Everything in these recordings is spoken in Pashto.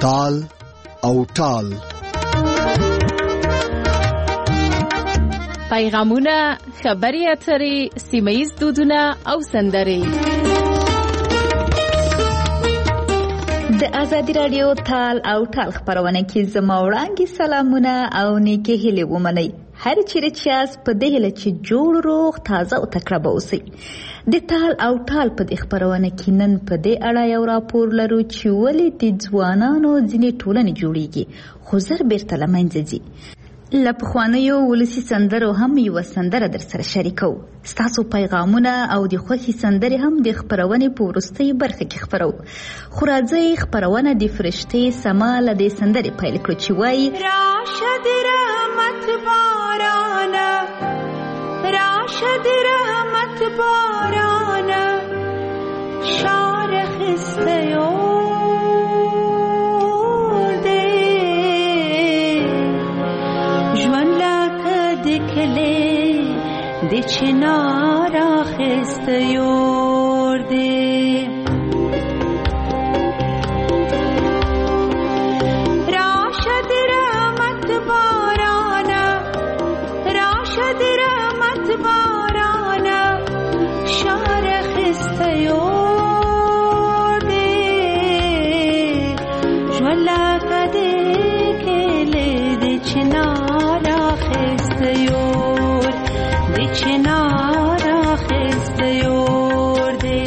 تال او ټال. پیغامونه، خبري اترې، سیمه‌ییز دودونه او سندرې. د ازادي رادیو تال او ټال خبرونه کې زما وړاندې سلامونه او نیکه هیلې ومنئ. هر چیرې چې یاست په دې هیله چې جوړ روغ تازه او تکړه به اوسئ. د ټال او ټال په دې خبرونه کې نن په دې اړه یو راپور لرو چې ولې د ځوانانو ځینې ټولنې جوړیږي خو زر بیرته له منځه ځي. له پخوانیو ولسي سندرو هم یوه سندره در سره شریکو. ستاسو پیغامونه او د خوښې سندرې هم د خپرونې په وروستۍ برخه کې خپرو. خو راځئ خپرونه د فرشتې سما له دې سندرې پیل کړو چې وایي: راشد رحمت بارانه، راشد رحمت بارانه، شار خسته د چنار اخسته یور دی. راشد رحمت بارانه، راشد رحمت بارانه، شار اخسته یور دی. جولا کده کله د چنار اخسته یور، چنار خسته یور دی.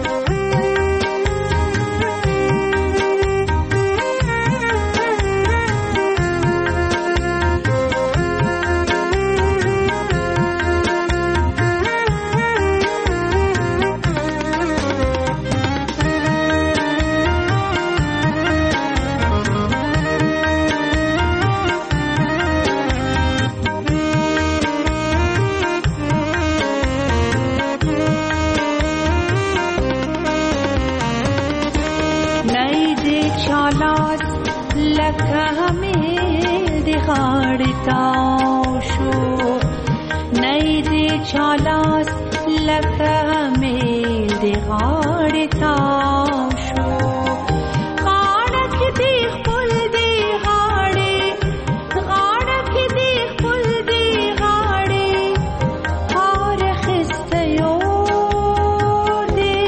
چالاس لکه میل دی غاړې تاو شو. غاړه کې دی خپل دی غاړې، غاړه کې دی خپل دی غاړې، هار خسته یور دی.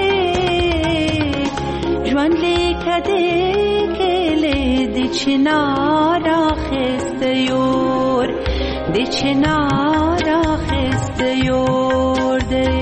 ژوند لیکه دی کلی دی چنار خسته یور، دی چنار خسته یور دی.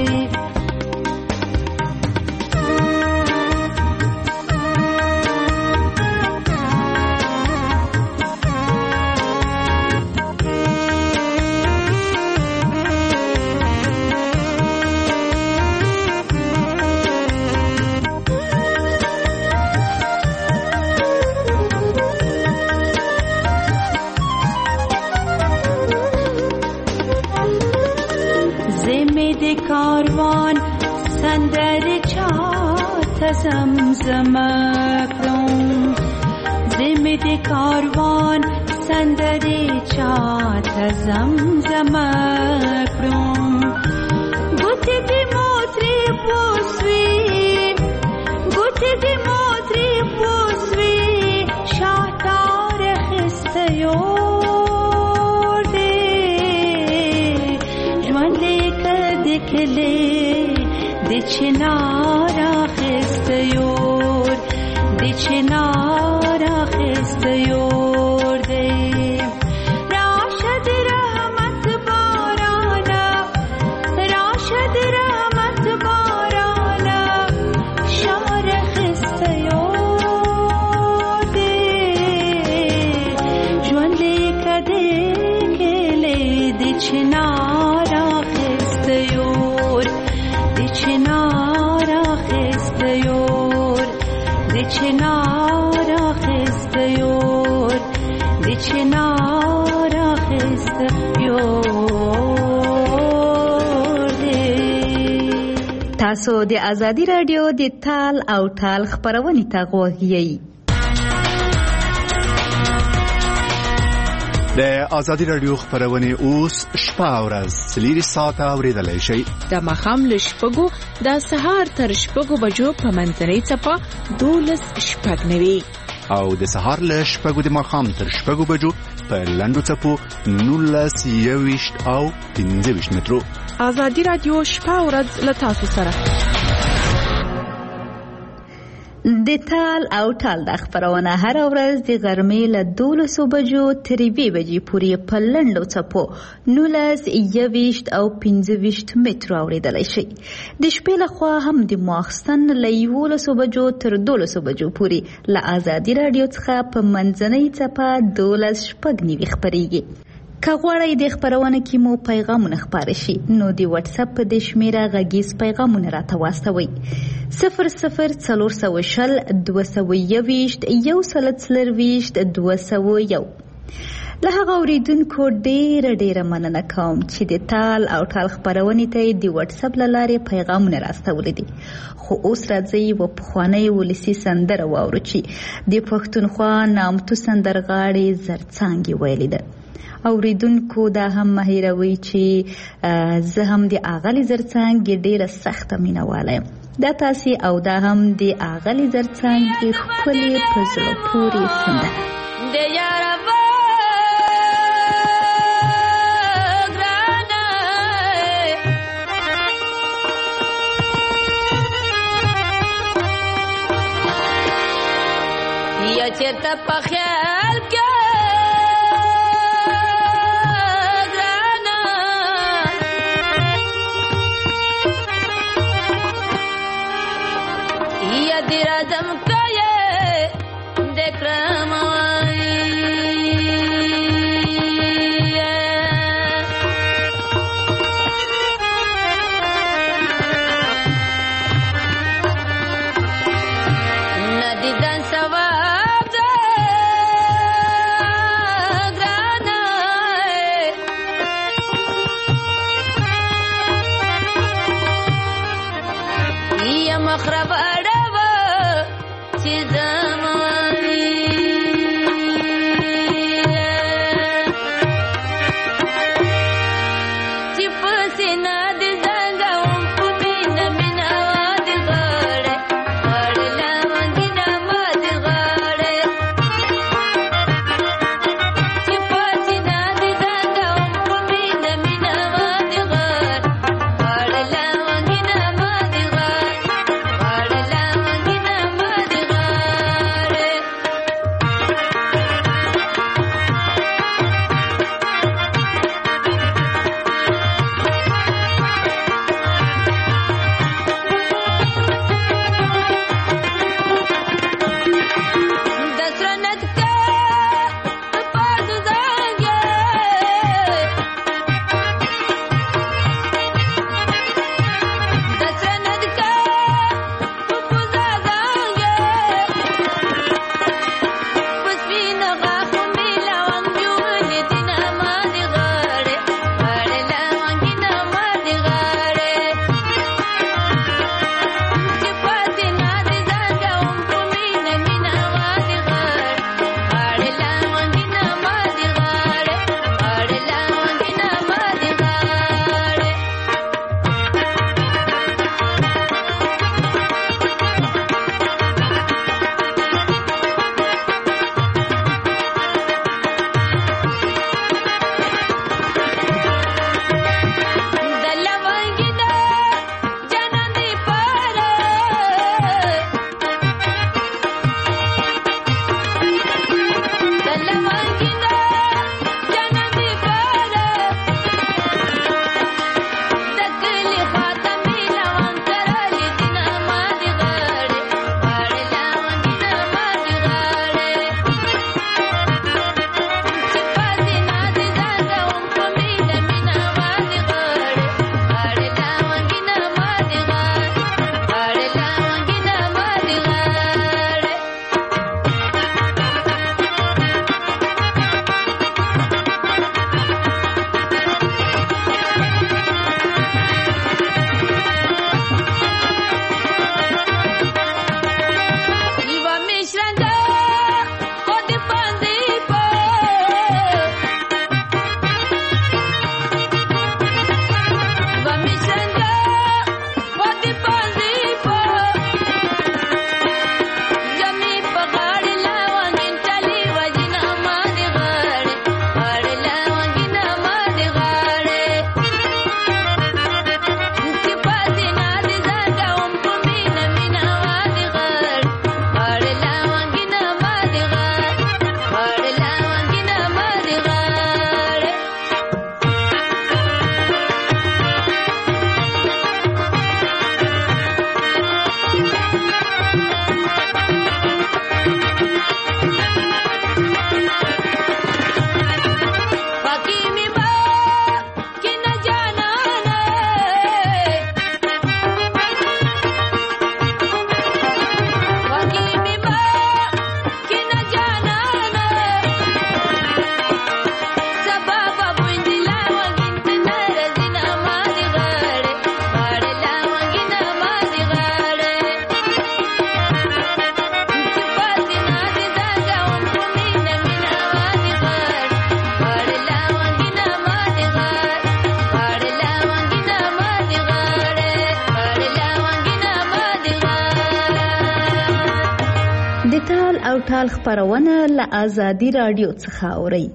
کاروان سندر چات زمزم کړم، زمې د کاروان سندر چات زمزم کړم. ګوتې دې موترې پوسوي، ګوتې دې موترې پوسوي، شاتار خسته یور دی. ژوند کلی د چنار اخسته یور، د چنار اخسته یور دی. راشد رحمت بارانه، راشد رحمت بارانه، شار اخسته یور دی. ژوند لیکه دی کلی د چنار اخسته یور، د چنار اخسته یور، د چنار اخسته یور، د چنار اخسته یور دی. تاسو د ازادي رادیو د تال او ټال خبرونه ته غوږ یئ. د ازادي رادیو خبرونه اوس شپه او ورځ 3 ساعته اوریدلای شئ. د ماښام له شپږو د سهار تر شپږو بجو په منځنۍ څپه 12 شپږ نوي او د سهار له 6 د ماښام تر 6 بجو په لنډو څپو 19 21 او 15 مترو. ازادي رادیو شپه او ورځ له تاسو سره. د تال او ټال د خبرونه هر ورځ د غرمې له 12 بجو تر 2 بجې پورې په لنډو څپو 19 21 او 15 مترو اوریدلای شي. د شپې له خوا هم د ماخستن له 11 بجو تر 12 بجو پورې له ازادي رادیو څخه په منځنۍ څپه 12 شپږ نیوي خبريږي. که غواړئ د خبرونه کې مو پیغامونه خپاره شي نو د واتس اپ په د شمیره غږیز پیغامونه راته واستوئ 0040 221 140 201. له هغه اوریدونکو ډیره مننه کوم چې د تال او ټال خبرونې ته د واتس اپ له لارې پیغامونه راستولي دي. خو اوس راځي و پخوانی ولسی سندره واورو چې د پښتونخوا نامتو سندرغاړي زرڅانګي ویلي ده. اوریدونکو دا هم مهیروي چې زه هم د اغلی زرڅانګي ډیره سخته مینواله یم. دا تاسو او دا هم د اغلی زرڅانګي خپلې په زړه پورې سندره د یار یا چرته په خیال کې دم کایه دکرم ندیدن ثواب ده گرانه یا مخرب او ټال خبرونه له آزادي رادیو څخه اورئ.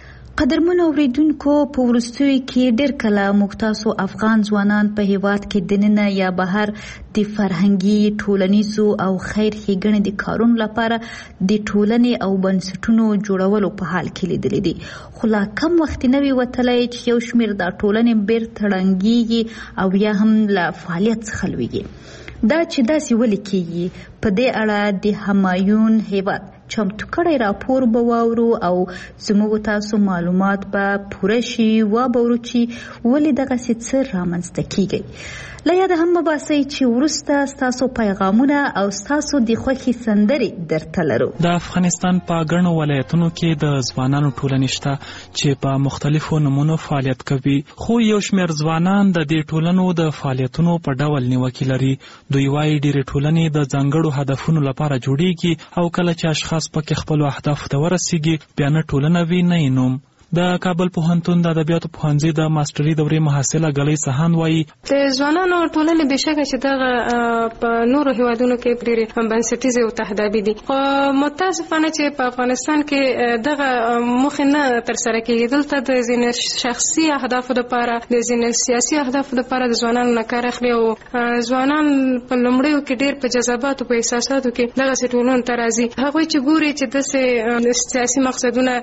قدرمن اوریدونکو، په وروستیو کې ډېر کله موږ تاسو افغان ځوانان په هیواد کې دننه یا بهر د فرهنګي، ټولنیزو او خیر ښېګڼې د کارونو لپاره د ټولنې او بنسټونو جوړولو په حال کې لیدلی دي، خو لا کم وخت نه وي وتلی چې یو شمېر دا ټولنې بیرته ړنګېږي او یا هم له فعالیت څخه لویږي. دا چې داسې ولې کېږي، په دې اړه د همایون هیواد چمتو کړی راپور به واورو او زموږ تاسو معلومات به پوره شي وابورو چې ولې دغسې څه رامنځته کېږي. له یاده هم مباسئ چې وروسته ستاسو پیغامونه او ستاسو د خوښې سندرې درته لرو. د افغانستان په ګڼو ولایتونو کې د ځوانانو ټولنې شته چې په مختلفو نمونو فعالیت کوي، خو یو شمېر ځوانان د دې ټولنو د فعالیتونو په ډول نیوکې لري. دوی وایي ډېرې ټولنې د ځانګړو هدفونو لپاره جوړیږي او کله چې اشخاص پکې خپلو اهدافو ته ورسیږي بیا نه ټولنه وي نه یې نوم. د کابل پوهنتون د ادبیاتو پوهنځي د ماستري دورې محصله ګلۍ سهان وایي د ځوانانو ټولنې بېشکه چې دغه په نورو هیوادونو کې ډېرې بنسټیزې او تهدابي دي، خو متاسفانه چې په افغانستان کې دغه موخې نه ترسره کېږي. دلته د ځینې شخصي اهدافو دپاره، د ځینې سیاسي اهدافو دپاره د ځوانانو نه کار اخلي او ځوانان په لومړیو کې ډېر په جذباتو، په احساساتو کې دغسې ټولنو ته راځي. هغوی چې ګوري چې داسې سیاسي مقصدونه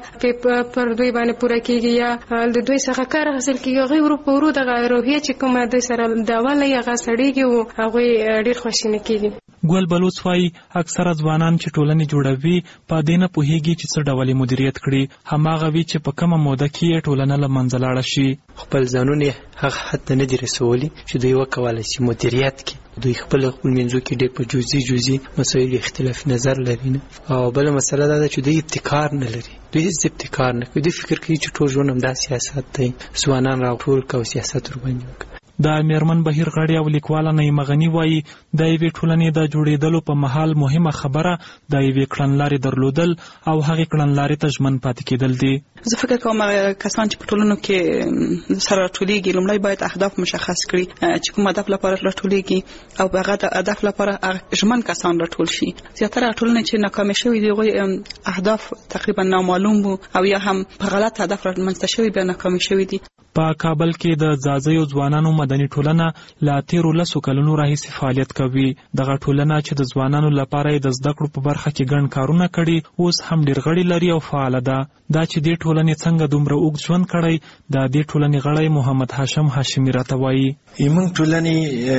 پر دوی باندې پوره کېږي یا د دوی څخه کار حاصل کېږي، هغوی ورو په ورو دغه روحیه چې کومه دوی سره داواله یې هغه سړېږي او هغوی ډېر خواشینه کېږي. ګل بلوڅ وایي اکثره ځوانان چې ټولنې جوړوي په دې نه پوهېږي چې څه ډول یې مدیریت کړي، هماغه وي چې په کومه موده کې یې ټولنه له منځه لاړه شي. خپل ځانونه هغه حد ته نه دي رسولي چې دوی وکولی شي مدیریت کړي. دوی خپل منځو کې ډېر په جزئي مسایلو اختلاف نظر لري نه. او بله مسله دا ده چې دوی ابتکار نه لري، دوی هیڅ ابتکار نه کوي. دوی فکر کوي چې ټول ژوند همدا سیاست دی، ځوانان راټول کړه او سیاست ورباندې وکړه. د میرمن بهیر غړي او لیکواله نعیمه غني وایي د یوې ټولنې د جوړېدلو په مهال مهمه خبره د یوې کړنلارې درلودل او هغې کړنلارې ته ژمن پاتې کېدل دي. زه فکر کوم کسان چې په ټولنو کې سره راټولېږي لومړی باید اهداف مشخص کړي چې کوم هدف لپاره راټولېږي او په هغه هدف لپاره ژمن کسان راټول شي. زیاتره ټولنې چې ناکامې شوي دي هغوی اهداف تقریبا نامعلوم وو او یا هم په غلط هدف رامنځته شوي بیا ناکامې شوي دي. په کابل کې د ځاځیو ځوانانو مدني ټولنه له تېرو 10 کلونو راهیسې فعالیت کوي. دغه ټولنه چې د ځوانانو لپاره یې د زده کړو په برخه کې ګڼ کارونه کړي اوس هم ډېر غړي لري او فعاله ده. دا چې دې ټولنې څنګه دومره اوږد ژوند کړی د دې ټولنې غړی محمد هاشم هاشمي راته وایي موږ ټولنې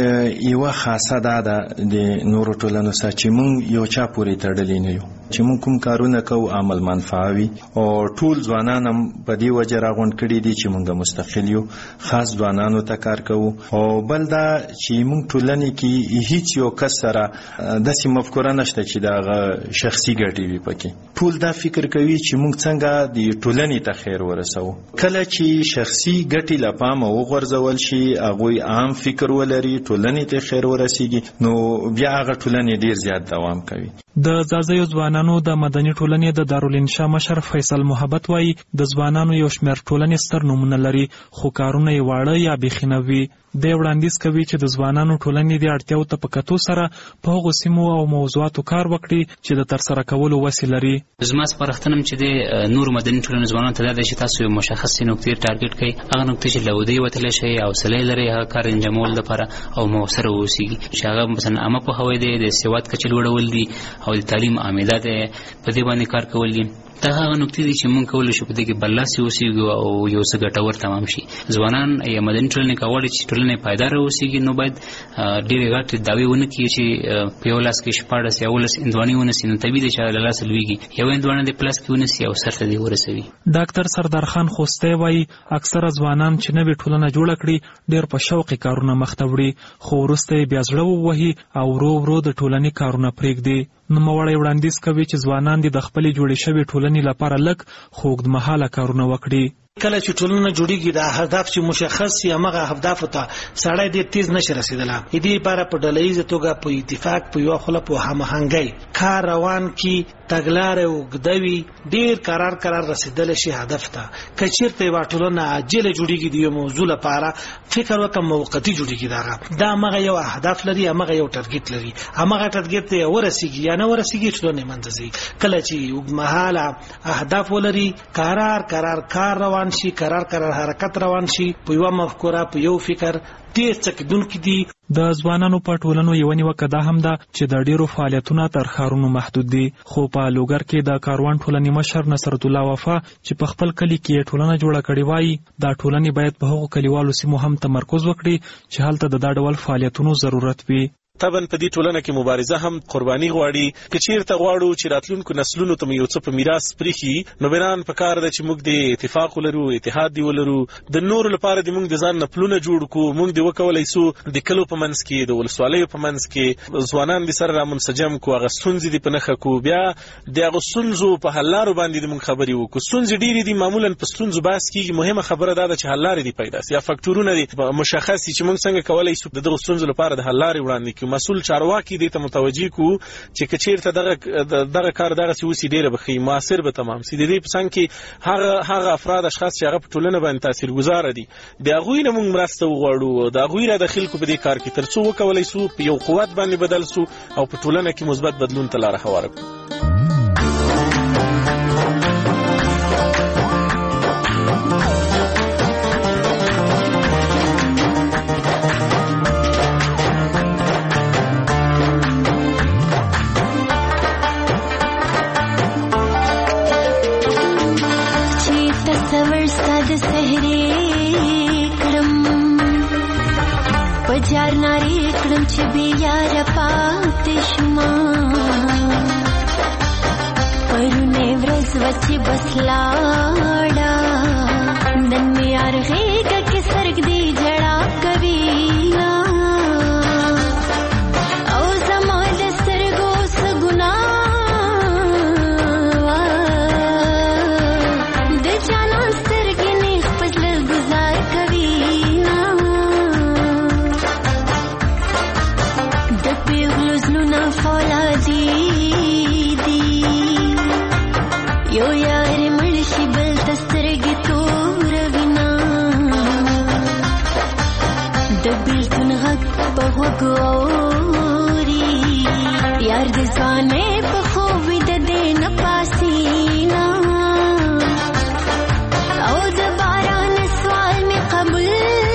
یوه خاصه دا ده د نورو ټولنو سره چې موږ یو چا پورې تړلي نه یو، چې موږ کوم کارونه کوو عمل منفعه وي او ټول ځوانان هم په دې وجه راغونډ کړي دي چې موږ مستقل یو، خاص ځوانانو ته کار کوو. او بل دا چې موږ ټولنې کې هیڅ یو کس سره داسې مفکوره نشته چې دغه شخصي ګټې وي پکې. ټول دا فکر کوي چې موږ څنګه د ټولنې ته خیر ورسوو. کله چې شخصي ګټې له پامه وغورځول شي، هغوی عام فکر ولري، ټولنې ته خیر ورسیږي، نو بیا هغه ټولنې ډېر زیات دوام کوي. د ځاځیو ځوانانو د مدني ټولنې د دارالانشا مشر فیصل محبت وایي د ځوانانو یو شمېر ټولنې ستر نومونه لري خو کارونه یې واړه یا بیخي نه وي. دی وړاندیز کوي چې د ځوانانو ټولنې د اړتیاو ته په کتو سره په هغو سیمو او موضوعاتو کار وکړي چې د ترسره کولو وسې لري. زما سپارښتنه چې د نورو مدني ټولنو ځوانانو ته دا ده چې تاسو یو مشخصې نقطې ټارګټ کړئ، هغه نقطې چې له ودې وتلی شئ، حوصله لرئ هغه کار انجامولو لپاره او مؤثره واوسیږي، چې هغه مثلا عامه پوهاوی دی، د سواد کچه لوړول دي او د تعلیم عامله دی، په دې باندې کار کول دي. دا هغه نقطې دي چې موږ کولی شو په دې کې برلاسي اوسېږو او یو څه ګټور تمام شي. ځوانان یا مدني ټولنې که غواړي چې ټولنه یې پایداره اوسېږي نو باید ډېرې غټې دعوې ونه کړي چې په یو لاس کې 14 یا 18 هندوانې ونیسي، نو طبیعي دی چې له لاسه لوېږي. یو هندوانه دې په لاس کې ونیسي او سر ته دې ورسوي. ډاکټر سردار خان خوستی وایي اکثره ځوانان چې نوې ټولنه جوړه کړي ډېر په شوقې کارونه مخته وړي، خو وروسته یې بیا زړه ووهي او ورو ورو د ټولنې کارونه پرېږدي. نوموړی وړاندیز کوي چې ځوانان دې د خپلې جوړې شوې ټولنې لپاره لږ خو اوږدمهاله کارونه وکړي. کله چې ټولنه جوړیږي د هدف چې مشخص شي هغه هدف ته سړی ډېر تیز نشي رسیدلی. دې لپاره په ډله ییزه توګه په اتفاق په یو خله په هماهنګۍ کار روان کی تګلارې وګدوي ډیر قرار رسیدل شي هدف ته. کچیرته واټولونه عاجله جوړیږي د یو موضوع لپاره فکر وکم موقتی جوړیږي دا مغه یو اهداف لري مغه یو ټارګټ لري هغه ټارګټ ته ورسیږي یا نه ورسیږي چې نه منځي کله چې وګمحاله اهداف ولري قرار کار روان شي قرار حرکت روان شي په یو مفکوره په یو فکر ډیر څکدونکو دي. د ځوانانو په ټولنو یو نیوکه دا هم ده چې د ډیرو فعالیتونو تر ښارونو محدود دي. خو په لوګر کې د کاروان ټولنې مشر نصرت الله وفا چې په خپل کلی کې ټولنه جوړه کړې وای دا ټولنې باید په هغو کلیوالو سیمو هم تمرکز وکړي چې هلته د دا ډول فعالیتونو ضرورت وي. طبعا په دې ټولنه کې مبارزه هم قرباني غواړي. که چیرته غواړو چې راتلونکو نسلونو ته یو څه په میراث پرېښي نو بنان په کار ده چې موږ د اتفاق ولرو اتحاد دی ولرو د نورو لپاره د موږ د ځان نه پلونه جوړ کړو. موږ د وکولای سو د کلو په منځ کې د ولسوالیو په منځ کې ځوانان د سره منسجم کو هغه ستونزې د پنهخه کو بیا د هغه ستونزو په حل لارو باندې د موږ خبرې وکړو. ستونزې ډېرې دي معمولا په ستونزو بحث کېږي مهمه خبره ده چې حل لارې دي پیدا سي یا فاکټورونه دي مشخص چې موږ څنګه کولای سو دغه ستونزو لپاره د حل لارې وړاندې کړو. مسؤل چارواکي کې دې ته متوجي کو چې کچیرته دغه کار دغه سوسي ډیره بخي موثر به تمام سي. د دې په څنګه کې هغه افراد اشخاص چې هغه په ټولنه باندې تاثیرګذار دي د هغوی نه موږ مرسته وغواړو د هغوی را داخل کو په دې کار کې ترڅو وکولای سو په یو قوت باندې بدل سو او په ټولنه کې مثبت بدلون ته لار هواره کړو. जार नारी कड़म छबी यार पातिशमा परुने व्रज वची बसलाड़ा दन में यार गेगा के सरग दी जड़ा कवीना औ जमाल सरगो सगुना दे जाना सरगने फजल गुजार कवीना यो यार मर्शी बल तस्तरगी तोर बिना दबिल तुन हक बहुगोरी यार दिसाने बखूबी दे न पासीना औ दोबारा न सवाल में कबूल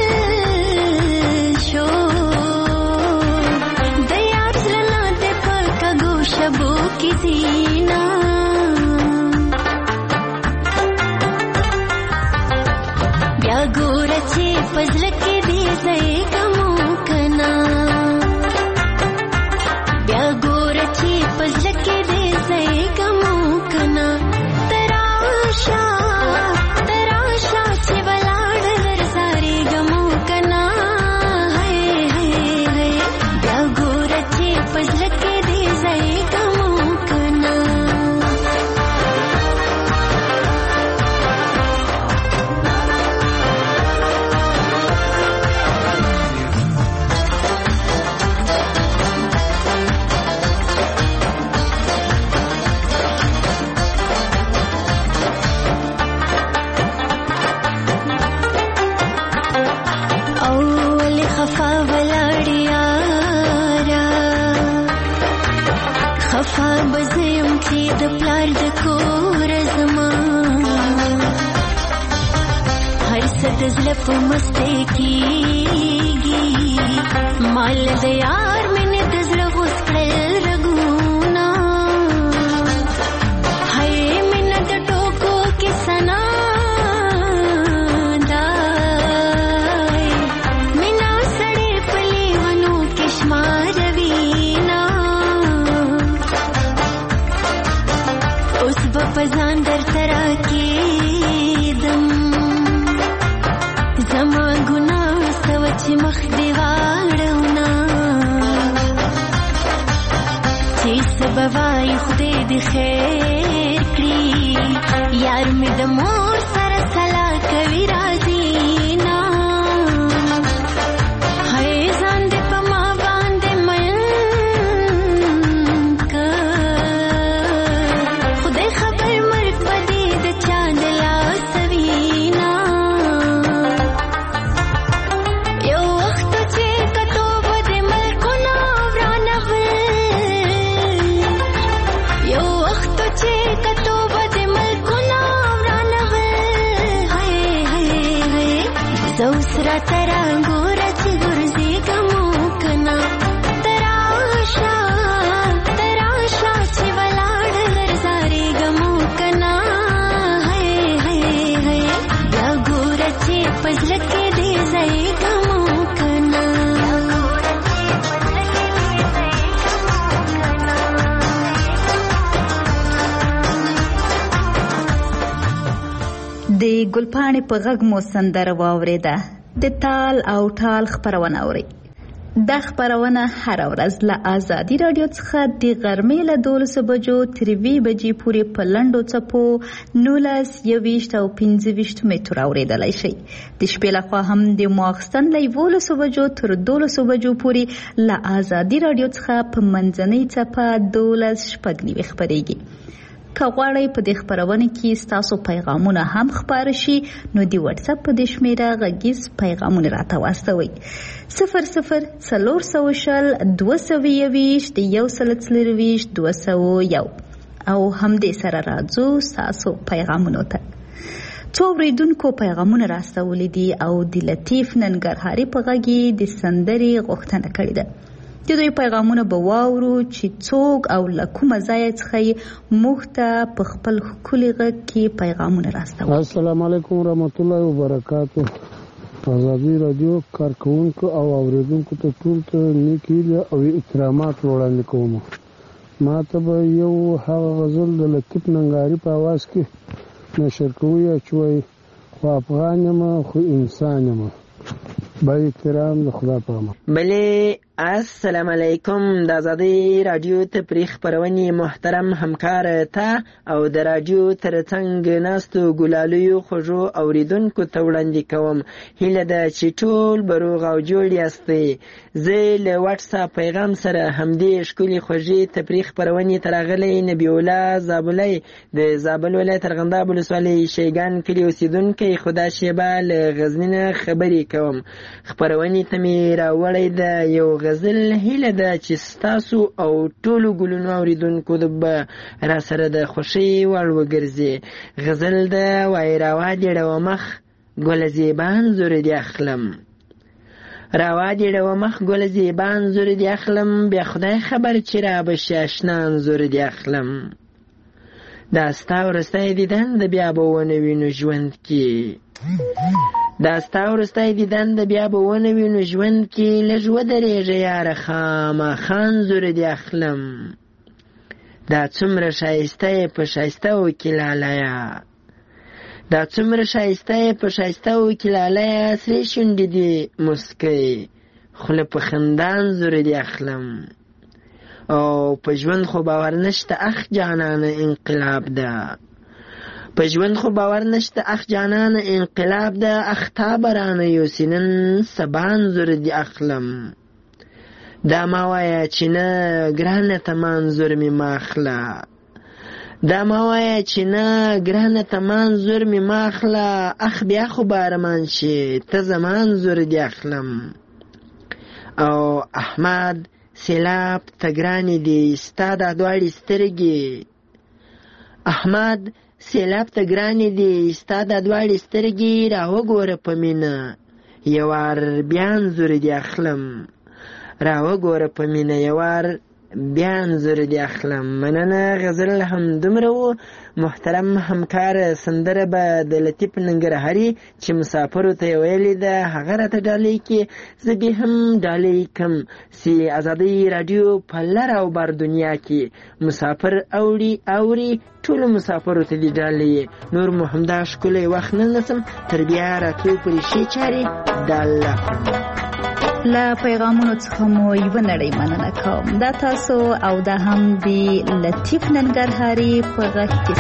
शो दया चलना दे पर का गोशबो की सीना गोरचे फजल के दे सए कमोकना ब्या गोरचे फजल के दे सए कमोकना तराशा चिवलाड़ हर सारे गमोकना है ब्या गोरचे फजल के दे सए कमोकना د پلار د کور زما هر څه د زړه په مسته کېږي مال د یار مینې د زړه غوس کړل رګونه هی مینه د ټوکو کې سنا دای مینه سړې په لیونو کې شماروینا پزان در ترا کېدم زما ګناه سوچ مخ دی واړونا چې سبوای خدای دې خیر کړي یار مې د مور سره سلا کوي راځي نا هي ځان دې په ما باندې مین کړ ګلپاڼې په غږ مو سندره واورېده. د تال او ټال خپرونه اورئ. دا خپرونه هره ورځ له آزادي راډیو څخه د غرمې له 12 بجو تر 2 بجې پورې په لنډو څپو 19, 21 او 25 متر اورېدلی شئ. د شپې لخوا هم د ماخستن له 11 بجو تر 12 بجو پورې له آزادي راډیو څخه په منځنۍ څپه 12:09 خپرېږي. که غواړئ په دې خپرونه کې ستاسو پیغامونه هم خپاره شي نو د واتس اپ په دې شمیره غږیز پیغامونه راته واستوئ. 002022210201 او همدې سره راځو ستاسو پیغامونو ته. څو اوریدونکو پیغامونه راستولي دي او د لطیف ننګرهاري په غږ د سندرې غوښتنه کړې ده. د دوی پیغامونه به واورو چې څوک او له کومه ځایه څخه موږ ته په خپل ښکلي غږ کې پیغامونه راستوي. السلام علیکم ورحمت الله وبرکاتو. آزادي راډیو کارکونکو او اوریدونکو ته ټول ته نیک هیلې او احترامات وړاندې کوم. ما ته به یو هغه غزل د لطیف ننګرهاري په اواز کې نشر کوي چې وایي خو افغان یم خو انسان یم. با احترام د خدا په امان. بله السلام علیکم. د آزادی رادیو تفریح خپرونې محترم همکار ته او د رادیو ترڅنګ ناستو ګلالیو خوږو اوریدونکو ته وړاندې کوم هیله ده چې ټول به روغ او جوړ یاستئ. زه له واتس اپ پیغام سره همدې ښکلې خوږې تفریح خپرونې ته راغلی نبی الله زابلی د زابل ولایت ارغنداب ولسوالۍ شیګان کلي اوسېدونکی خدا شیبه له غزني نه خبرې کوم. خپرونې ته مې راوړی ده یو غزل. هیله ده چې ستاسو او ټولو ګلونو اوریدونکو به را سره د خوښۍ وړ وګرځي. غزل ده وایي راوا دې ډوه مخ ګله زیبان زور دې اخلم. راوا دې ډوه مخ ګله زیبان زور دې اخلم. بیا خدای خبر چې را بشي اشنا انځور دې اخلم. دا ستا وروستی دیدن د بیا به ونه وینو ژوند کې. دا ستا وروستی دیدن د بیا به ونه وینو ژوند کې. لږ ودرېږه یاره خامخا انځور دې اخلم. دا څومره ښایسته یې په ښایسته وکې لالیه. دا څومره ښایسته یې په ښایسته وکې لالیه. سرې شونډې دې مسکی خوله په خندا انځور دې اخلم. او په ژوند خو باور نشته اخ جانانه انقلاب ده. په ژوند خو باور نشته اخ جانانه انقلاب ده. اختا برانه یوسي نن سبا انځور دې اخلم. دا ما وایه چې نه ګرانه ته ما انځور مې ما اخله. دا ما وایه چې نه ګرانه ته ما انځور مې ما اخله. اخ بیا خو بارمان شي ته زما انځور دې اخلم. او احمد سیلاب ته ګرانې دي ستا دا دواړې سترګې. احمد سیلاب ته ګرانې دي ستا دا دواړې سترګې. را وګوره په مینه یو وار بیا انځور دې اخلم. را وګوره په مینه یو وار بیا انځور دې اخلم. مننه. غزل هم دومره و. محترم همکار سندره به د لطیف ننګرهاري چې مسافرو ته یې ویلې ده هغه راته ډالۍ کې زه بیا هم ډالۍ کم چې ازادۍ راډیو په لر او بر دنیا کې مسافر اوري ټولو مسافرو ته دې ډالۍ. نور مو همدا ښکلی وخت نه نسم تر بیا راتلو پورې ښې چارې د الله. له پیغامونو څخه مو یوه نړۍ مننه کوم. دا تاسو او دا هم د لطیف ننګرهاري په غږ کې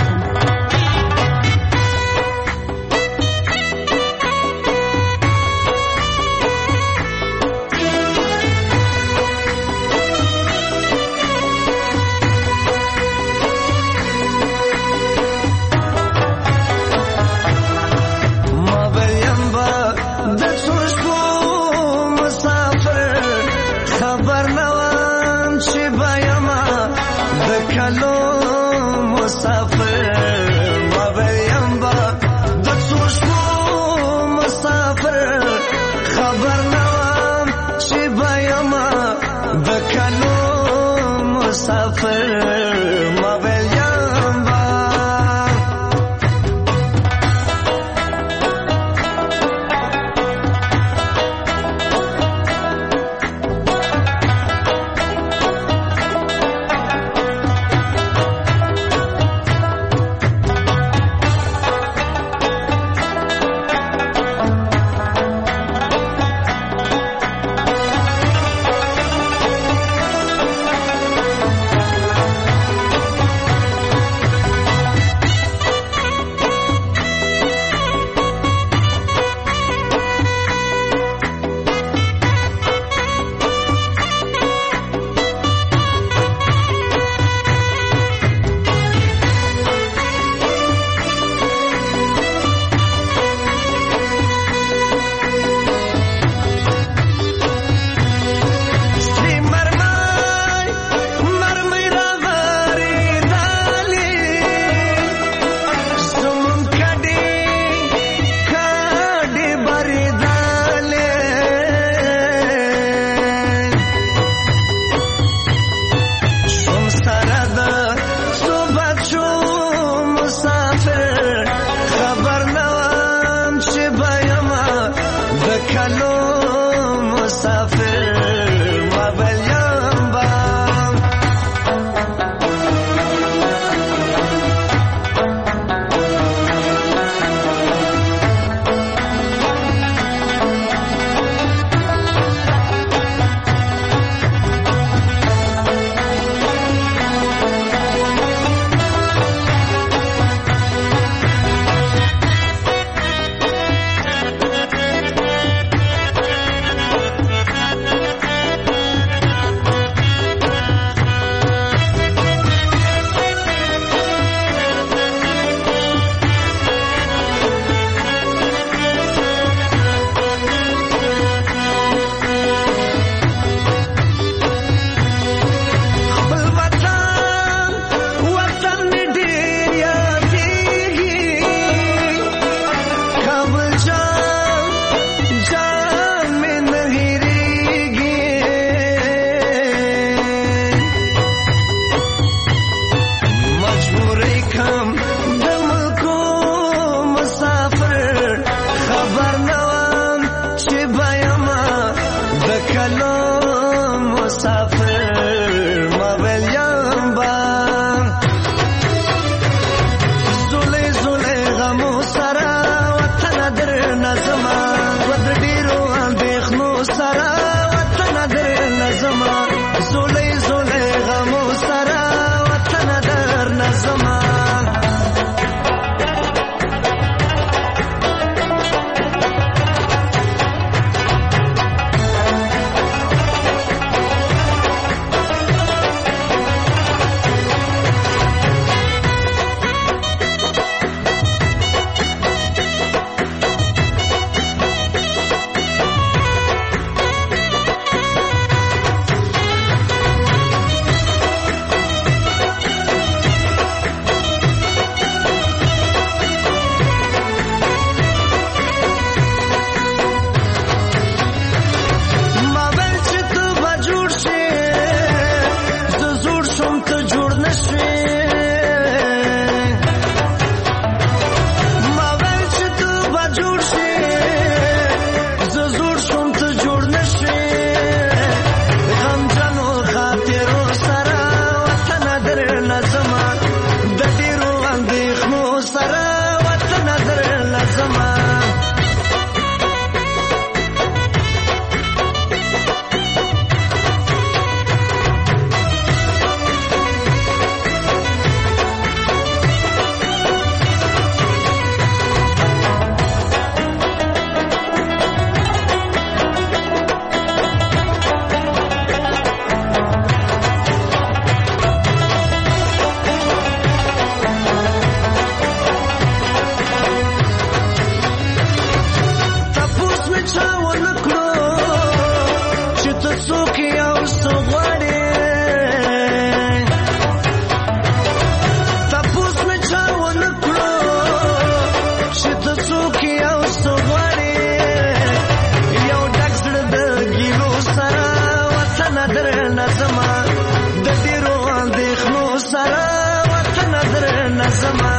لزما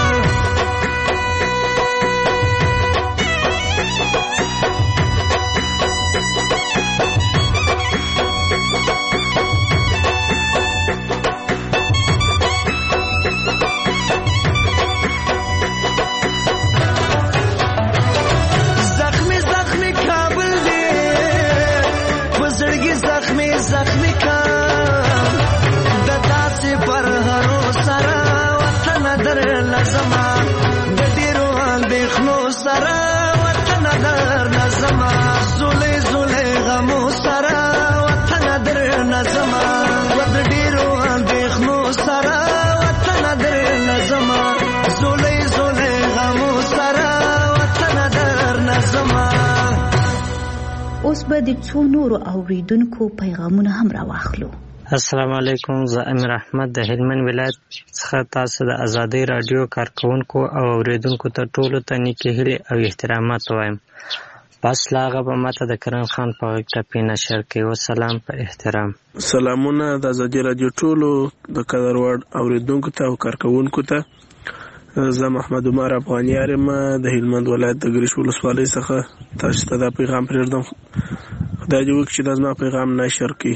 زخمی کا د داسې پر هرو سره وطن در لزما د ډیرو اندېښنو سره وطن در لزما زولې زولې غمو سره وطن در لزما د ډیرو اندېښنو سره وطن در لزما زولې زولې غمو سره وطن در لزما. اوس به د څو نورو اوریدونکو پیغامونه هم راواخلو. السلام علیکم، زه امیر احمد د هلمند ولایت څخه تاسو د ازادۍ رادیو کارکونکو او اوریدونکو ته ټولو ته نیکې هیلې او احترامات وایم. بس لاغه به ماته د کرن خان په غږ ټپې نشر کوي. وسلام په احترام. سلامونه د ازادۍ رادیو ټولو د قدر وړ اوریدونکو ته او کارکونکو ته. زه محمد عمر افغانیار یم د هلمند ولایت د ګریش ولسوالۍ څخه. تاسو ته دا پیغام پرېږدم، خدای دې وکړي چې دا زما پیغام نشر کړي.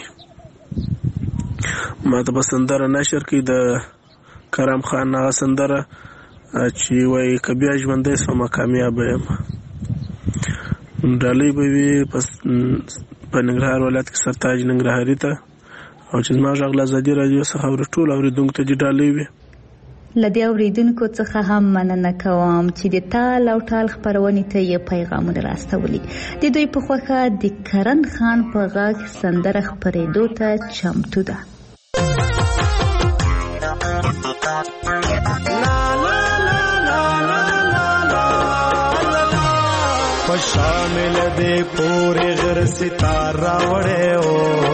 ما ته به سندره نشر کړي د کرم خان هغه سندره چې وایي که بیا ژوندی شومه کامیابه یم. ډالۍ به وي په ننګرهار ولایت کې سرتاج ننګرهاري ته، او چې زما غږ له ازادي رادیو څخه ټولو اورېدونکو ته دې ډالۍ وي. له دې اوریدونکو څخه هم مننه کوم چې د تال او ټال خپرونې ته یې پیغامونه راستولي. د دوی په خوښه د کرن خان په غږ سندره خپرېدو ته چمتو ده. شامل دې پورې غر ستاره وړې او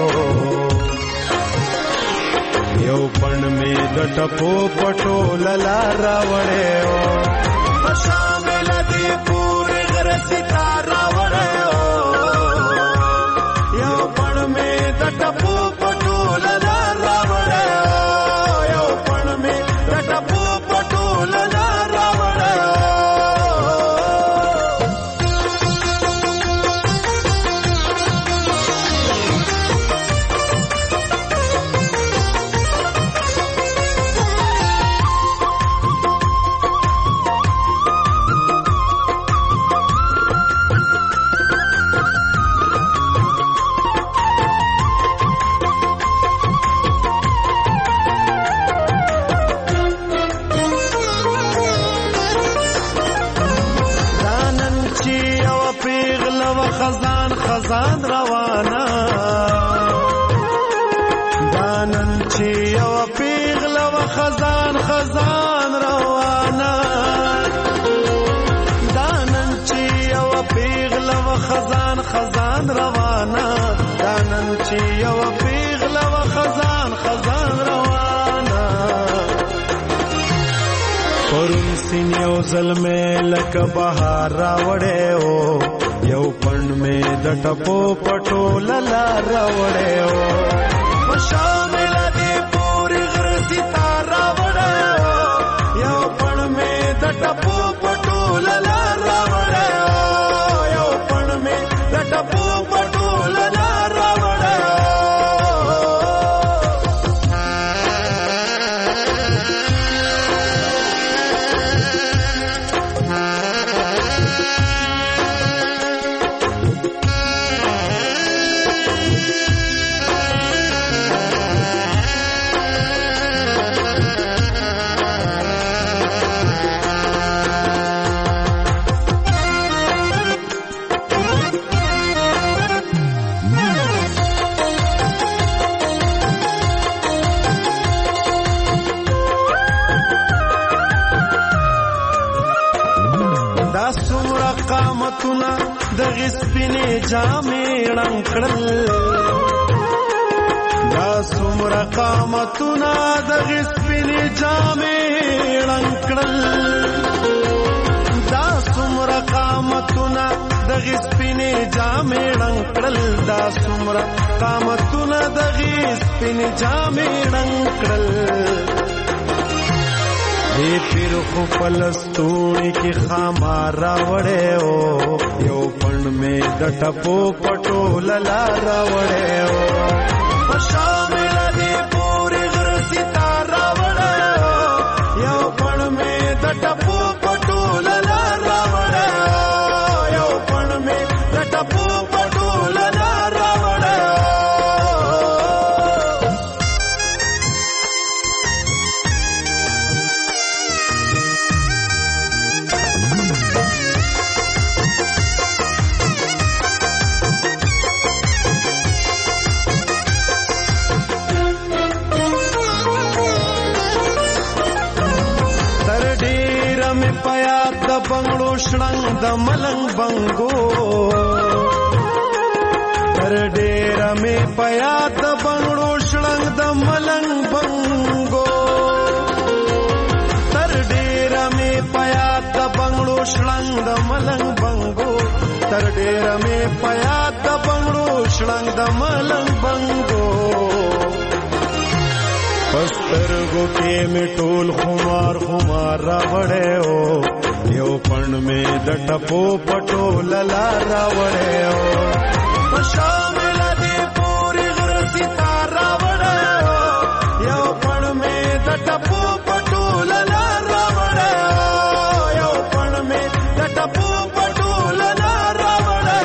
یو پړ می د ټپو پټو للا وړې او شامل دې پورې غر ستاره وړې او یو پړ می د ټپو پټو للا وړې او یو پړ می د ټپو پټو للا وړې او خزان روانه دانن چې یو پیغله و خزان روانه دانن چې یو پیغله و خزان روانه دانن چې یو پیغله و خزان روانه پرون سین یو زلمه لک بهار راوړې او یو پړ می د ټپو پټو للا راوړې او شامل دې پورې غر ستاره وړې او یو پړ می د ټپو پټو للا راوړې او یو پړ می د ټپو پټو للا راوړې دغه سپینې جامې رنګ کړل دا څومره قامتونه دغه سپینې جامې رنګ کړل دا څومره قامتونه دغه سپینې جامې رنګ کړل دا څومره قامتونه دغه سپینې جامې رنګ کړل دې پیر خو پلستونی کی خامار راوړې او یو پند می د ټپو پټو للا راوړې او شامل دی پوری غر ستار راوړې او یو پند می د ټپو پټو للا راوړې او یو پند می د ټپو پټو للا راوړې بنگړو شړنګ د ملنګ بنګو تر ډېر مې پیا د بنگړو شړنګ د ملنګ بنګو تر ډېر مې پیا د بنگړو شړنګ د ملنګ بنګو تر ډېر مې پیا د بنگړو شړنګ د ملنګ بنګو پسترګو کې مې ټول خمار خمار راوړې او یو پند میں د ټپو پټو للا راوړې او شامل دی پوری غر ستار راوړې او یو پند میں د ټپو پټو للا راوړې او یو پند میں د ټپو پټو للا راوړې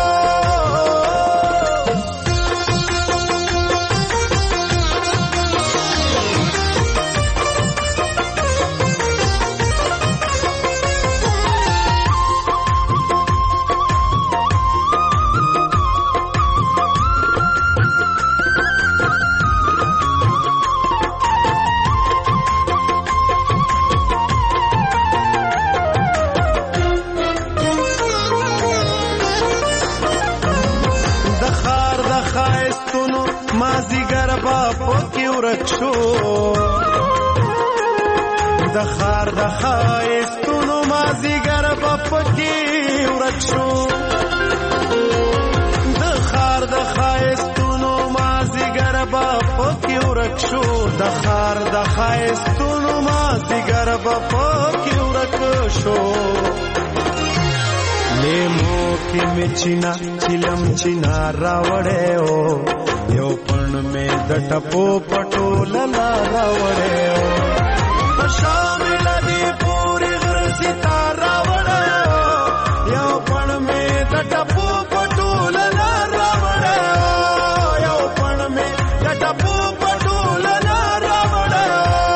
د خار د خایستونو مازیګر پکې ورک شو د خار د خایستونو مازیګر پکې ورک شو د خار د خایستونو مازیګر پکې ورک شو لیمو کې مچینا چلم چینا راوړې او یو پند میں د ټپو پټو للا راوړې او شامل دی پوری غر ستار راوړې او یو پند میں د ټپو پټو للا راوړې او یو پند میں د ټپو پټو للا راوړې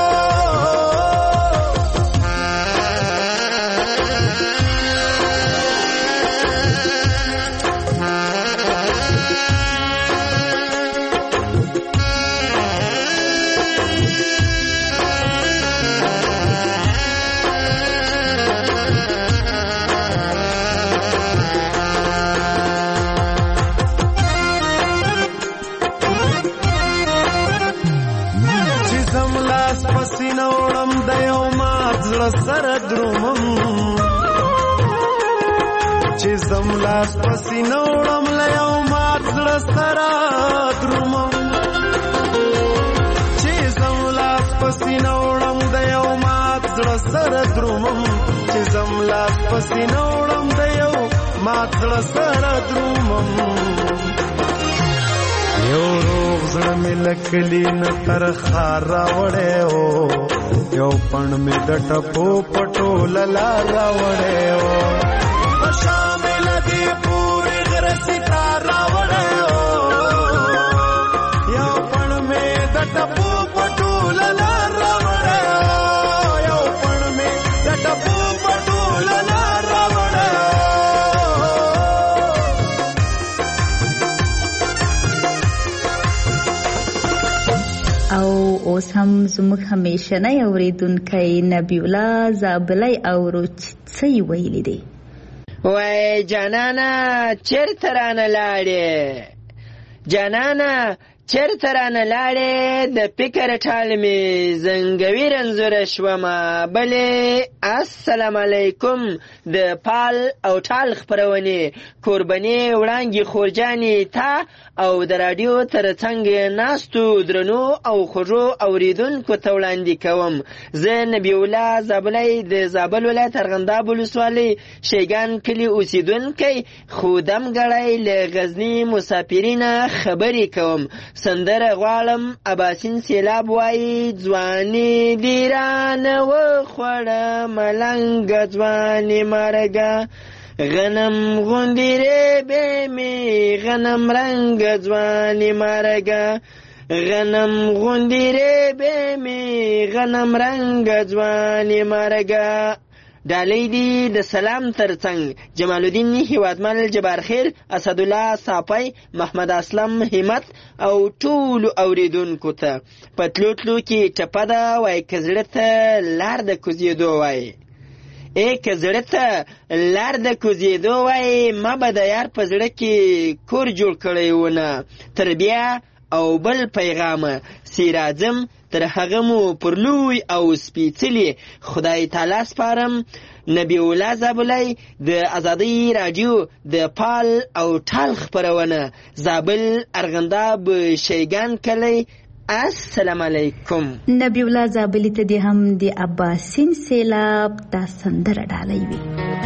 سره درومم چې زملاس پسینه وړم له یو مات زړه سره درومم چې زملاس پسینه وړم د یو مات زړه سره درومم چې زملاس پسینه وړم د یو مات زړه سره درومم یو روغ زړه مې لکلی نه تر خار راوړې او یو پند میں د ټپو پټو للا راوړې او شامل دی پوری غر ستار راوړې او یو پند میں د ټپو پټو للا راوړې او یو پند میں د ټپو پټو للا راوړې او اوس هم زموږ همیشنی اوریدونکی نبی الله زابلی اوروچ څه ویلی دی وای جانانا چیرته رانه لاړې جانانا چرته رانه لاړې د فکر ټال مې زنګوي رنځوره شومه بلې السلام علیکم د پال او ټال خپرونې کوربنې وړانګې خورجانې تا او د راډیو تر څنګ ناستو درنو او خوږو اوریدونکو ته وړاندې کوم. زه نبی الله زابلی د زابل ولایت ارغنداب ولسوالۍ شیګان کلي اوسیدونکی خو دمګړی له غزني مسافرینه خبرې کوم. سندره غواړم اباسین سیلاب وایي ځواني دې رانه وخوړه ملنګه ځواني مرګه غنم غوندې ریبې مې غنم رنګه ځواني مرګه غنم غوندې ریبې مې غنم رنګه ځواني مرګه. ډالۍ دي د سلام ترڅنګ جمال الدین هیوادمل جبارخیل اسدالله صافی محمد اسلم همت او ټولو اوریدونکو ته. په تلو تلو کې ټپه ده وایي که زړه ته لار د کوزېدو وایي که زړه ته لار د کوزېدو وایي ما به د یار په زړه کې کور جوړ کړی ونه تر بیا او بل پیغامه سیراځم تر هغه مو پر لوی او سپیڅلي خدای تعالی سپارم. نبی الله زابلی د ازادۍ راډیو د پال او ټال خپرونه زابل ارغنداب شیګان کلی. السلام علیکم. نبی الله زابلی ته دې هم د اباسین سیلاب دا سندره ډالۍ وي.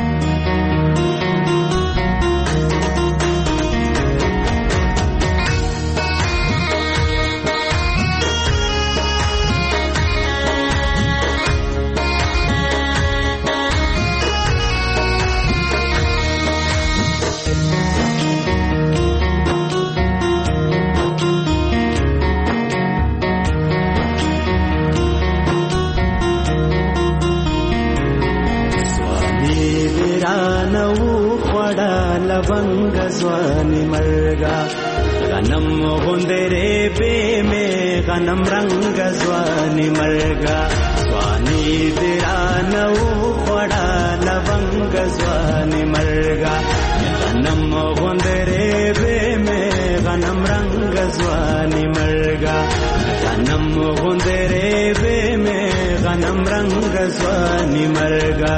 लवंग ځواني مرګا غنم غوندره به مې غنم رنگ ځواني مرګا ځواني درانو خړا لونګ ځواني مرګا غنم غوندره به مې غنم رنگ ځواني مرګا غنم غوندره به مې غنم رنگ ځواني مرګا.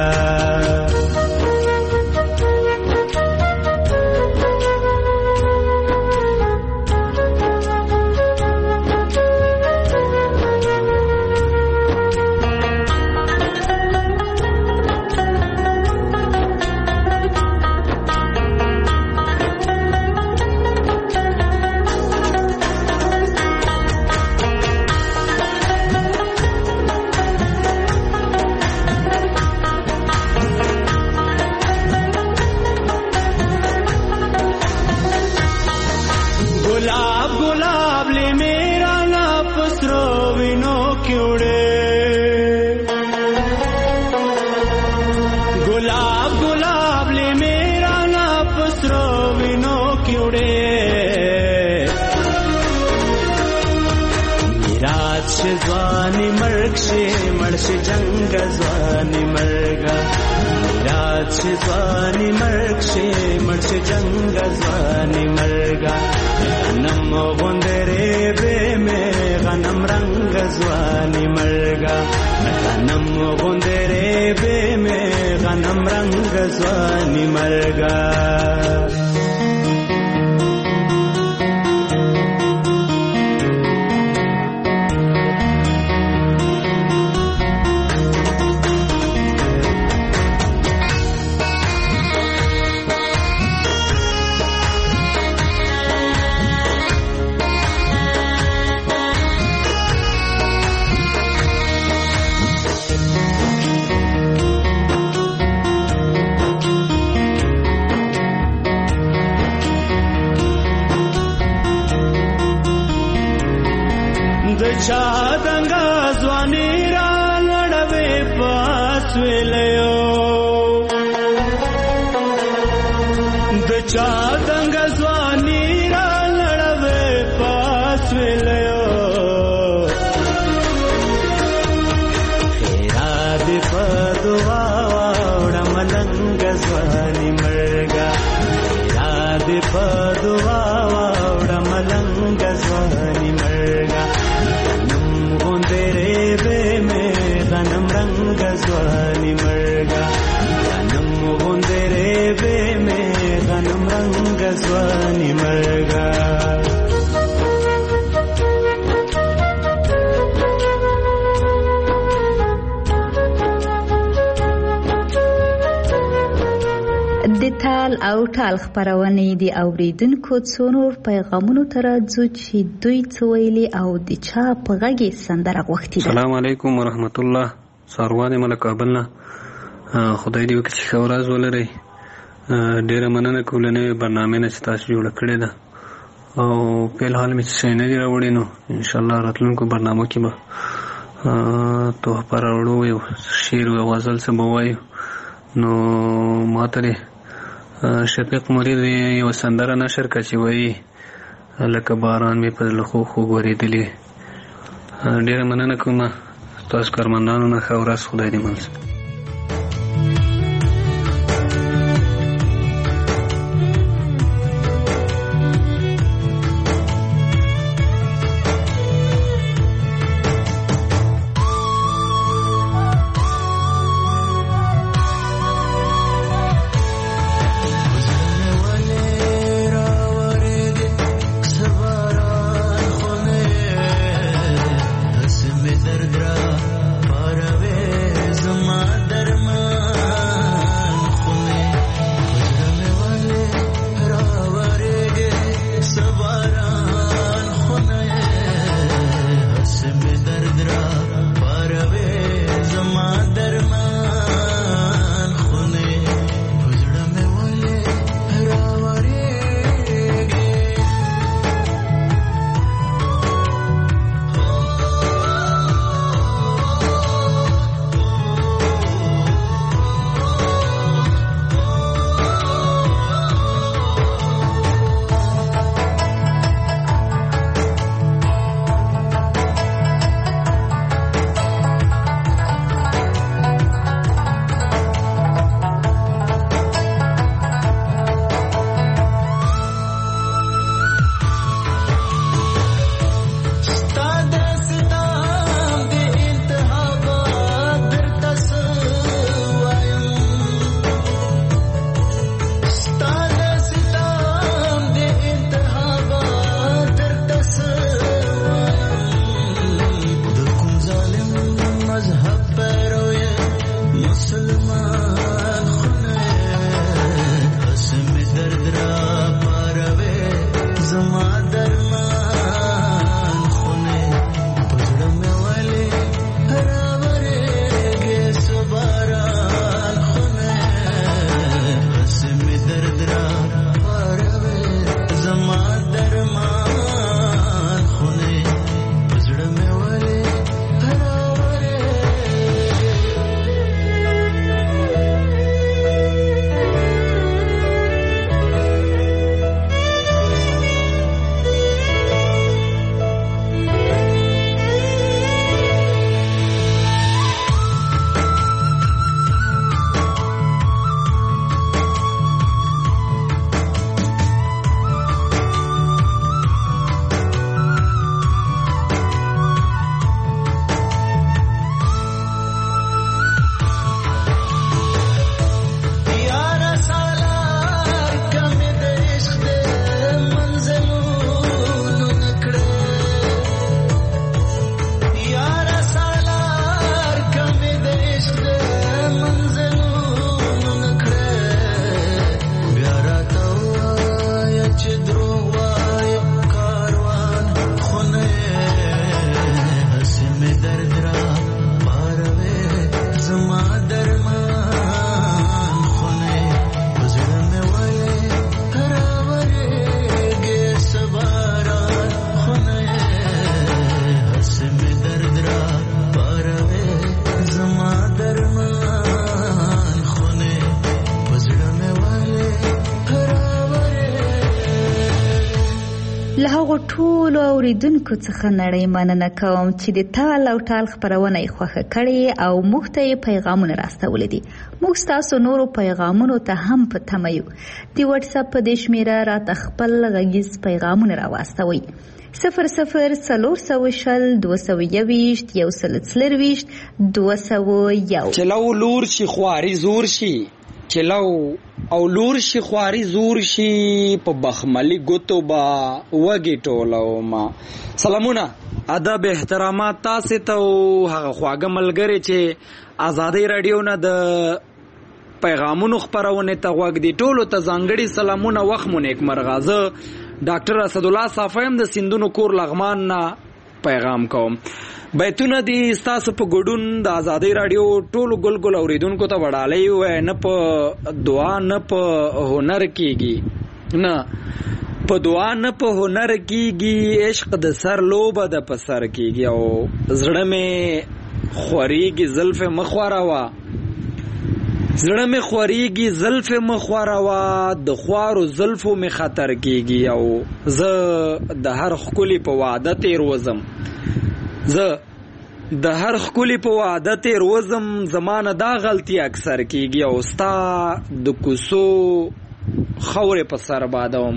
ځواني مرګ شي مرشي جنگ ځواني مرګا میراث شي ځواني مرګ شي مرشي جنگ ځواني مرګا غنم غوندره به مې غنم رنگ ځواني مرګا غنم غوندره به مې غنم رنگ ځواني مرګا. چا دنګا ځواني را لړوي پاس ویلو د چا دنګا ځواني را لړوي پاس ویلو خیرا دې په دعا وړم لنګ ځواني مرګا خیرا دې په دعا وړم لنګ ځواني تال او ټال خپرونې د اوریدونکو څو نور پیغامونو ته راځو چې دوی څه ویلي او د چا په غږ یې سندره غوښتې ده. السلام علیکم ورحمت الله. ساروان یم له کابل نه. خدای دې وکړي چې ښه ورځ ولرئ. ډېره مننه کوم له نوې برنامې نه چې تاسو جوړه کړې ده او فلحال مې څه شی نه دي راوړي، نو انشاءالله راتلونکو برنامو کې به تحفه راوړو، یو شعر او غزل څه به ووایو. نو ما ته شفیق مرید یو سندره نشر کړه چې وایي لکه باران مې په زړه خوږ خوږ ورېدلي. ډېره مننه کوم تاسو کارمندانو نه. ښه ورځ، خدای دې منځ. ټولو اوریدونکو څخه نړۍ مننه کوم چې د تال او ټال خپرونه یې خوښه کړې او موږ ته یې پیغامونه راستولي دي. موږ ستاسو نورو پیغامونو ته هم په تمه یو. د وټس اپ په دې شمیره راته خپل غږیز پیغامونه راواستوئ. 00202221 چلو لور شي خواري زور شي، چلو او لور شي خواري زور شي، په بخملي ګوتو با وګي ټولو ما. سلامونه، ادب احترامات تاسو ته او هغه خواږه ملګری چې آزادۍ رادیو نه د پیغامونو خپرونه ته غوږ دی. ټولو ته ځانګړي سلامونه، وخت مو نیکمرغه. زه ډاکټر اسدالله صافیم د سیندونو کور لغمان نه پیغام کوم. بیتونه دي ستاسو په ګډون د آزادۍ رادیو ټولو ګل اوریدونکو ته وړاندې وای. نه په دعا نه په هنر کیږي، نه په دعا نه په هنر کیږي، عشق د سر لوبه د پسر کیږي. او زړه مې خوريږي زلف مخواروا، زړه مې خوريږي زلف مخواروا، د خوارو زلفو مې خطر کیږي. او زه د هر خکلی په وعده تیر وزم، زه د هر خکلی په وعده تیر وزم، زمانه دا غلطي اکثر کیږي. او ستا د کوسو خورې په سر بادوم،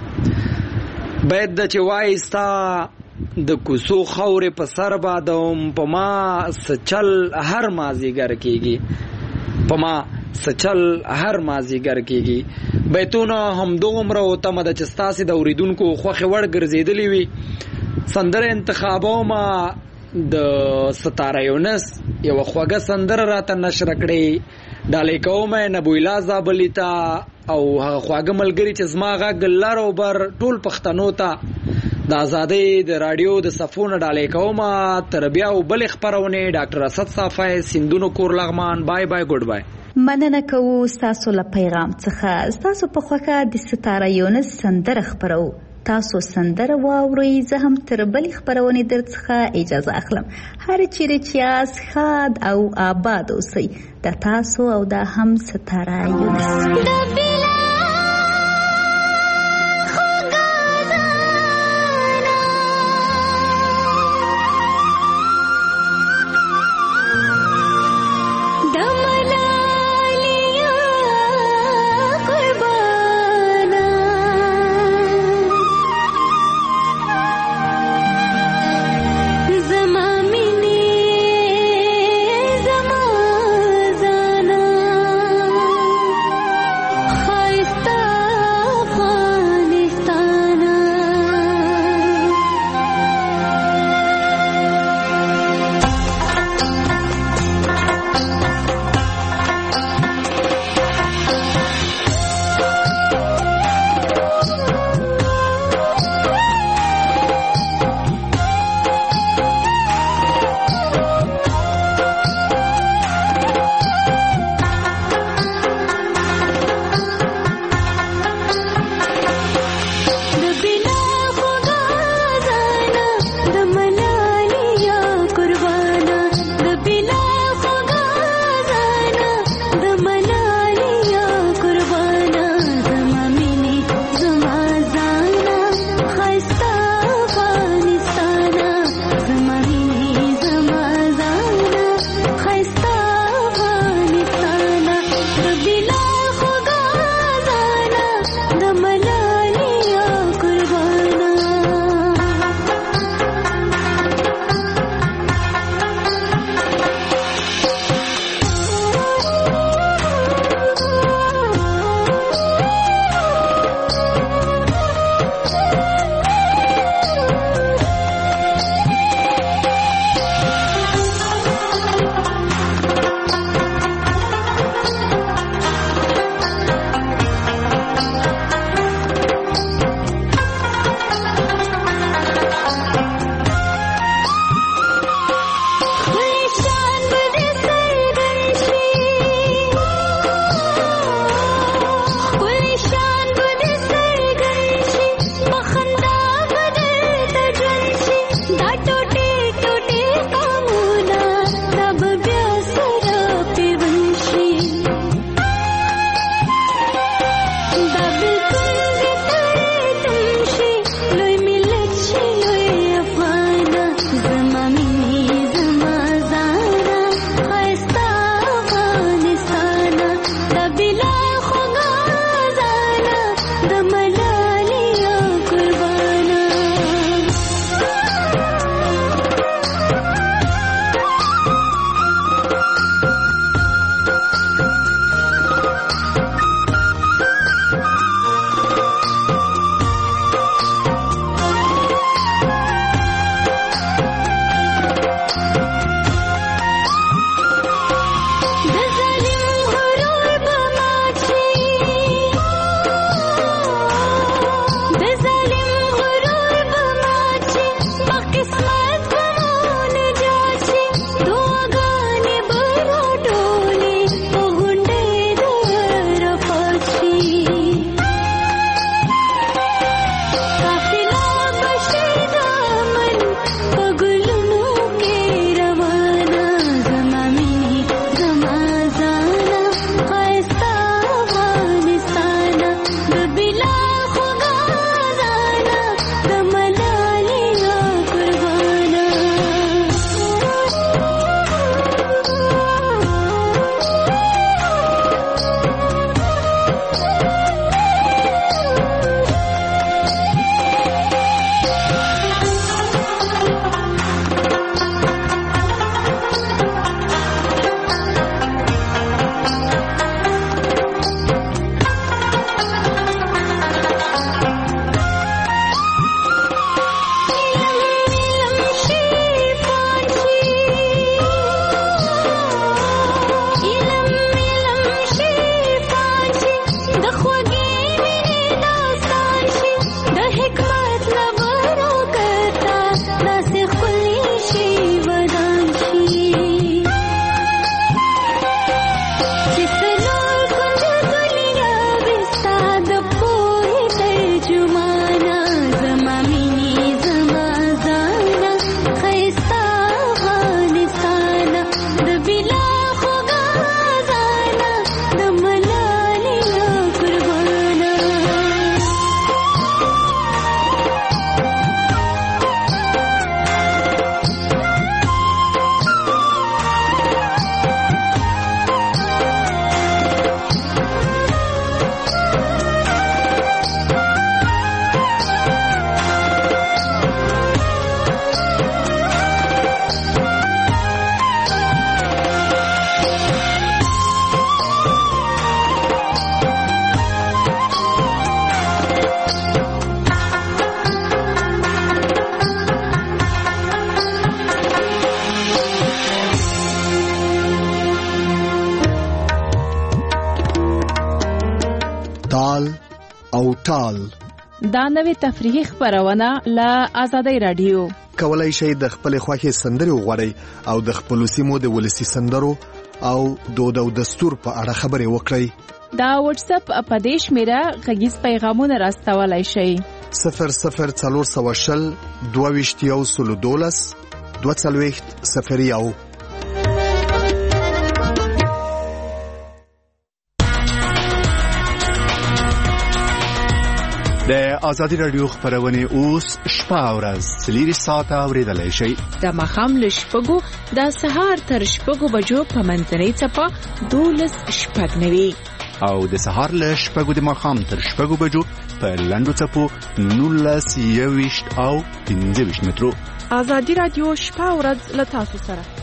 باید د چوای ستا د کوسو خورې په سر بادوم، په ما سچل هر مازیګر کیږي، په ما سچل هر مازیګر کیږي. بیتونه هم دومره او تمه د چستاسي د اوریدونکو خوخه وړ ګرځیدلی وي. سندره انتخابومه د ستاره یونس یو خوږه سندره راته نشر کړې، ډالې کومه نبویلا زابلیتا او هغه خواږه ملګری چې زما غږ لر او بر ټول پښتنو ته د آزادۍ د رادیو د صفونه ډالې کومه. تر بیا او بل خبرونه ډاکټر اسد صافی سیندونو کور لغمان. بای بای ګډ بای. مننه کوو ستاسو له پیغام څخه. ستاسو په خوښه د ستاره یونس سندره خبرو. تاسو سندره واورئ، زه هم تر بلې خبرونې درڅخه اجازه اخلم. هر چیرې چې یاست ښاد او آباد اوسئ. د تاسو او د هم ستاره یونس. خا تال او ټال. دا نوې تفریحي خبرونه له آزادۍ رادیو. کولای شئ د خپل خوښې سندرې وغواړئ او د خپل سیمو د ولسي سندرو او دود او دستور په اړه خبرې وکړئ. دا واتس اپ په دې شمیره غږیز پیغامونه راستولای شئ. 00420 22 22 د آزادي رادیو خبرونه اوس شپه او ورځ 3 ساعته اوریدلای شئ. د ماښام له شپږو د سهار تر شپږو بجو په منځنۍ څپه 12:09 او د سهار له شپږو د ماښام تر شپږو بجو په لنډو څپو 19:21 او 15 مترو. آزادي رادیو شپه او ورځ له تاسو سره.